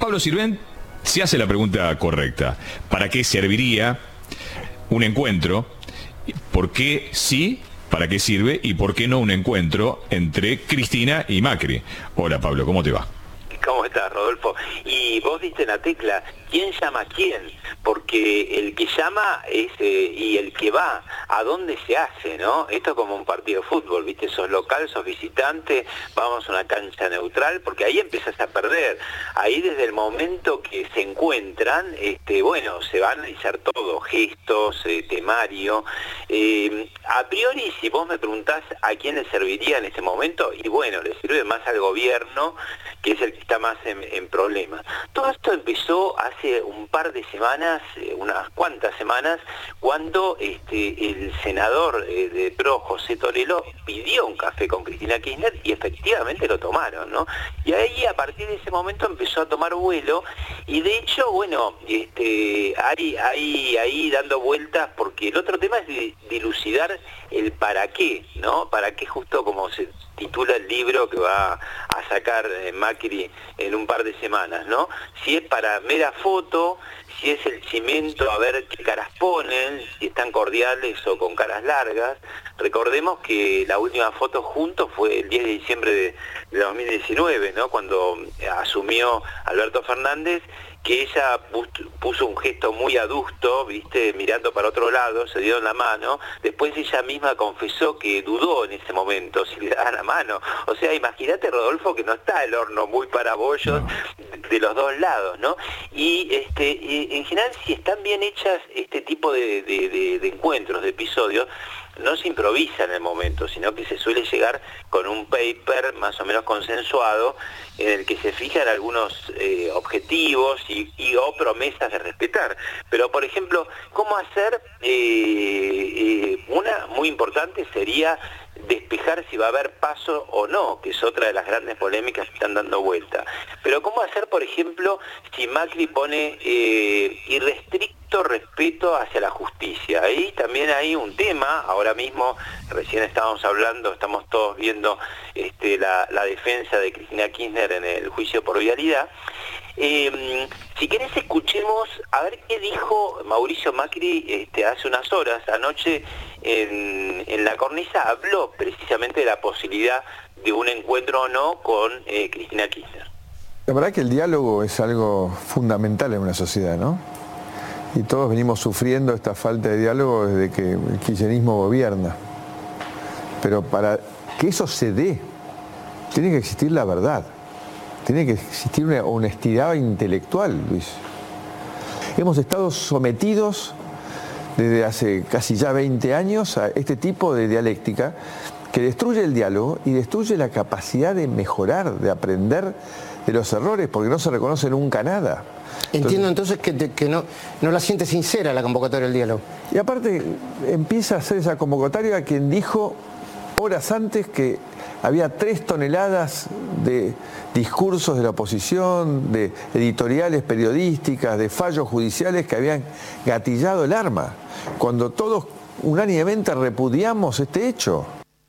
Pablo Sirvent se hace la pregunta correcta. ¿Para qué serviría un encuentro? ¿Por qué sí? ¿Para qué sirve? ¿Y por qué no un encuentro entre Cristina y Macri? Hola Pablo, ¿cómo te va? ¿Cómo estás, Rodolfo? Y vos diste en la tecla, ¿quién llama a quién? Porque el que llama es y el que va, ¿a dónde se hace, no? Esto es como un partido de fútbol, ¿viste? Sos local, sos visitante, vamos a una cancha neutral, porque ahí empiezas a perder. Ahí desde el momento que se encuentran, bueno, se va a analizar todo, gestos, temario. A priori, si vos me preguntás a quién le serviría en este momento, y bueno, le sirve más al gobierno, que es el que está más en problemas. Todo esto empezó hace un par de semanas, unas cuantas semanas, cuando el senador de PRO, José Torello, pidió un café con Cristina Kirchner y efectivamente lo tomaron, ¿no? Y ahí, a partir de ese momento, empezó a tomar vuelo y de hecho, bueno, ahí dando vueltas, porque el otro tema es dilucidar el para qué, ¿no? Para qué, justo como se titula el libro que va a sacar Macri en un par de semanas, ¿no? Si es para mera foto, si es el cimento, a ver qué caras ponen, si están cordiales o con caras largas. Recordemos que la última foto juntos fue el 10 de diciembre de 2019, ¿no? Cuando asumió Alberto Fernández, que ella puso un gesto muy adusto, ¿viste? Mirando para otro lado, se dieron la mano. Después ella misma confesó que dudó en ese momento si le daban la mano. O sea, imagínate, Rodolfo, que no está el horno muy para bollos de los dos lados, ¿no? Y en general, si están bien hechas este tipo de encuentros, de episodios, no se improvisa en el momento, sino que se suele llegar con un paper más o menos consensuado en el que se fijan algunos objetivos o promesas de respetar. Pero, por ejemplo, ¿cómo hacer? Una muy importante sería despejar si va a haber paso o no, que es otra de las grandes polémicas que están dando vuelta. Pero ¿cómo hacer, por ejemplo, si Macri pone irrestricto respeto hacia la justicia? Ahí también hay un tema, ahora mismo, recién estábamos hablando, estamos todos viendo la defensa de Cristina Kirchner en el juicio por vialidad. Si querés, escuchemos a ver qué dijo Mauricio Macri hace unas horas. Anoche en la cornisa habló precisamente de la posibilidad de un encuentro o no con Cristina Kirchner. La verdad que el diálogo es algo fundamental en una sociedad, ¿no? Y todos venimos sufriendo esta falta de diálogo desde que el kirchnerismo gobierna. Pero para que eso se dé, tiene que existir la verdad. Tiene que existir una honestidad intelectual, Luis. Hemos estado sometidos desde hace casi ya 20 años a este tipo de dialéctica que destruye el diálogo y destruye la capacidad de mejorar, de aprender de los errores, porque no se reconoce nunca nada. Entiendo entonces que no la siente sincera la convocatoria del diálogo. Y aparte empieza a hacer esa convocatoria a quien dijo horas antes que había 3 toneladas de discursos de la oposición, de editoriales periodísticas, de fallos judiciales que habían gatillado el arma, cuando todos unánimemente repudiamos este hecho.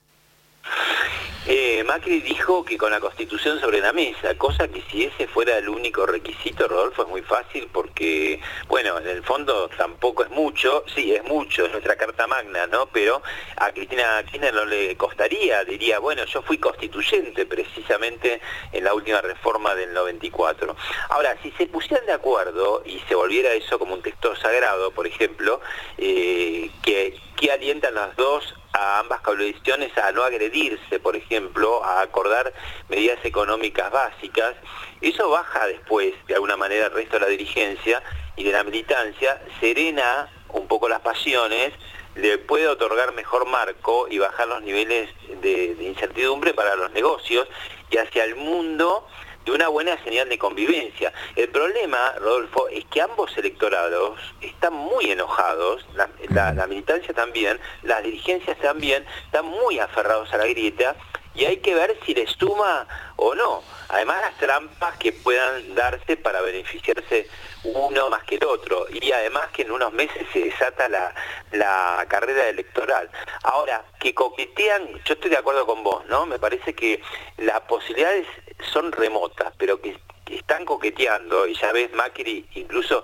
Macri dijo que con la Constitución sobre la mesa, cosa que si ese fuera el único requisito, Rodolfo, es muy fácil porque, bueno, en el fondo tampoco es mucho, sí, es mucho, es nuestra carta magna, ¿no? Pero a Cristina Kirchner no le costaría, diría, bueno, yo fui constituyente precisamente en la última reforma del 94. Ahora, si se pusieran de acuerdo y se volviera eso como un texto sagrado, por ejemplo, que alientan las dos a ambas coaliciones a no agredirse, por ejemplo, a acordar medidas económicas básicas, eso baja después, de alguna manera, el resto de la dirigencia y de la militancia, serena un poco las pasiones, le puede otorgar mejor marco y bajar los niveles de incertidumbre para los negocios y hacia el mundo de una buena señal de convivencia. El problema, Rodolfo, es que ambos electorados están muy enojados, la militancia también, las dirigencias también, están muy aferrados a la grieta y hay que ver si les suma o no. Además, las trampas que puedan darse para beneficiarse uno más que el otro, y además que en unos meses se desata la carrera electoral. Ahora, que coquetean, yo estoy de acuerdo con vos, ¿no? Me parece que las posibilidades son remotas, pero que están coqueteando, y ya ves, Macri incluso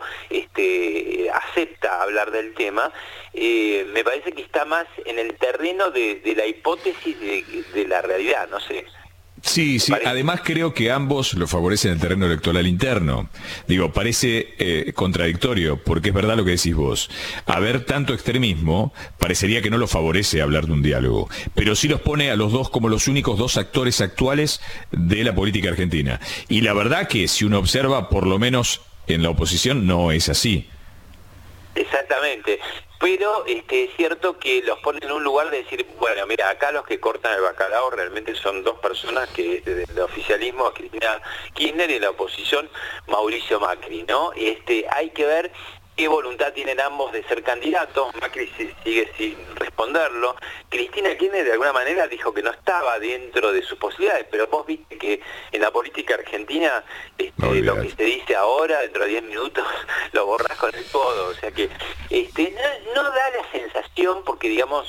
acepta hablar del tema, me parece que está más en el terreno de la hipótesis de la realidad, no sé. Sí, además creo que ambos lo favorecen el terreno electoral interno. Digo, parece contradictorio, porque es verdad lo que decís vos. Haber tanto extremismo, parecería que no lo favorece hablar de un diálogo, pero sí los pone a los dos como los únicos dos actores actuales de la política argentina. Y la verdad que si uno observa, por lo menos en la oposición, no es así. Exactamente, pero es cierto que los ponen en un lugar de decir, bueno, mira, acá los que cortan el bacalao realmente son dos personas que del oficialismo, Cristina Kirchner, y la oposición, Mauricio Macri, ¿no? Hay que ver qué voluntad tienen ambos de ser candidatos. Macri sigue sin responderlo. Cristina Kirchner de alguna manera dijo que no estaba dentro de sus posibilidades, pero vos viste que en la política argentina lo que se dice ahora, dentro de 10 minutos, lo borrás con el codo. O sea que no da la sensación, porque digamos,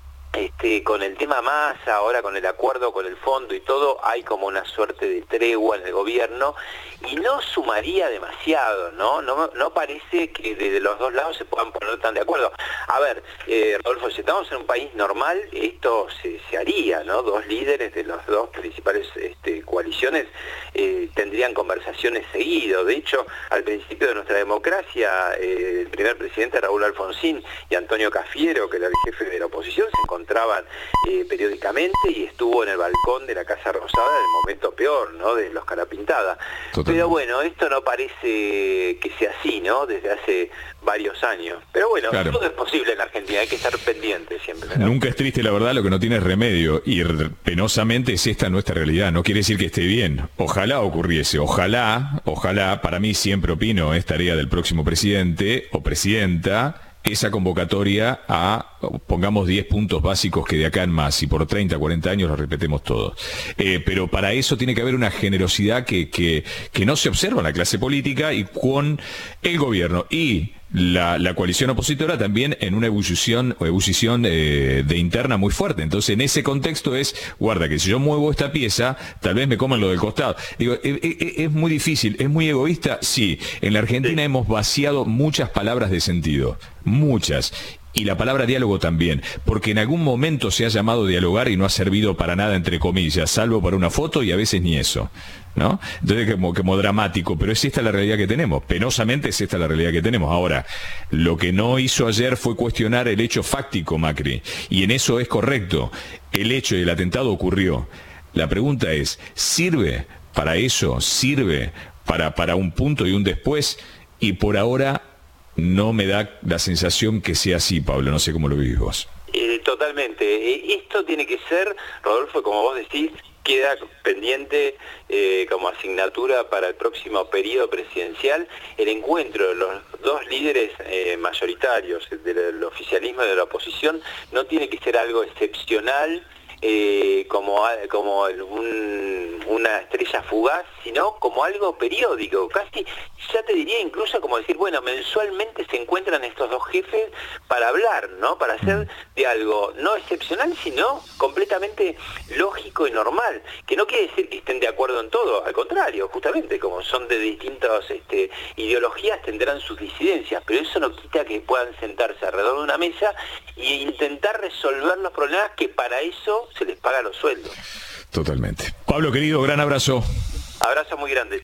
con el tema Massa, ahora con el acuerdo con el fondo y todo, hay como una suerte de tregua en el gobierno y no sumaría demasiado, ¿no? No parece que desde los dos lados se puedan poner tan de acuerdo. A ver, Rodolfo, si estamos en un país normal, esto se haría, ¿no? Dos líderes de las dos principales coaliciones tendrían conversaciones seguido. De hecho, al principio de nuestra democracia, el primer presidente Raúl Alfonsín y Antonio Cafiero, que era el jefe de la oposición, se encontraban periódicamente, y estuvo en el balcón de la Casa Rosada en el momento peor, ¿no?, de los Carapintada. Pero bueno, esto no parece que sea así, ¿no?, desde hace varios años. Pero bueno, claro, todo es posible en Argentina, hay que estar pendiente siempre, ¿no? Nunca es triste, la verdad, lo que no tiene es remedio, y penosamente es esta nuestra realidad. No quiere decir que esté bien. Ojalá ocurriese, ojalá, para mí siempre opino, es tarea del próximo presidente o presidenta, esa convocatoria a, pongamos 10 puntos básicos que de acá en más, y por 30, 40 años los repetemos todos. Pero para eso tiene que haber una generosidad que no se observa en la clase política y con el gobierno y la coalición opositora también en una ebullición de interna muy fuerte. Entonces, en ese contexto guarda que si yo muevo esta pieza, tal vez me comen lo del costado. Digo, es muy difícil, es muy egoísta, sí. En la Argentina hemos vaciado muchas palabras de sentido, muchas. Y la palabra diálogo también, porque en algún momento se ha llamado dialogar y no ha servido para nada, entre comillas, salvo para una foto y a veces ni eso, ¿no? Entonces como dramático, pero es esta la realidad que tenemos, penosamente es esta la realidad que tenemos. Ahora, lo que no hizo ayer fue cuestionar el hecho fáctico, Macri, y en eso es correcto, el hecho del atentado ocurrió. La pregunta es, ¿sirve para eso? ¿Sirve para un punto y un después? Y por ahora no me da la sensación que sea así, Pablo, no sé cómo lo vivís vos. Totalmente. Esto tiene que ser, Rodolfo, como vos decís, queda pendiente como asignatura para el próximo periodo presidencial, el encuentro de los dos líderes mayoritarios, del oficialismo y de la oposición. No tiene que ser algo excepcional, como una estrella fugaz, sino como algo periódico, casi, ya te diría incluso como decir, bueno, mensualmente se encuentran estos dos jefes para hablar, ¿no?, para hacer de algo no excepcional, sino completamente lógico y normal, que no quiere decir que estén de acuerdo en todo, al contrario, justamente, como son de distintas ideologías, tendrán sus disidencias, pero eso no quita que puedan sentarse alrededor de una mesa e intentar resolver los problemas, que para eso se les paga los sueldos. Totalmente. Pablo, querido, gran abrazo. Abrazo muy grande.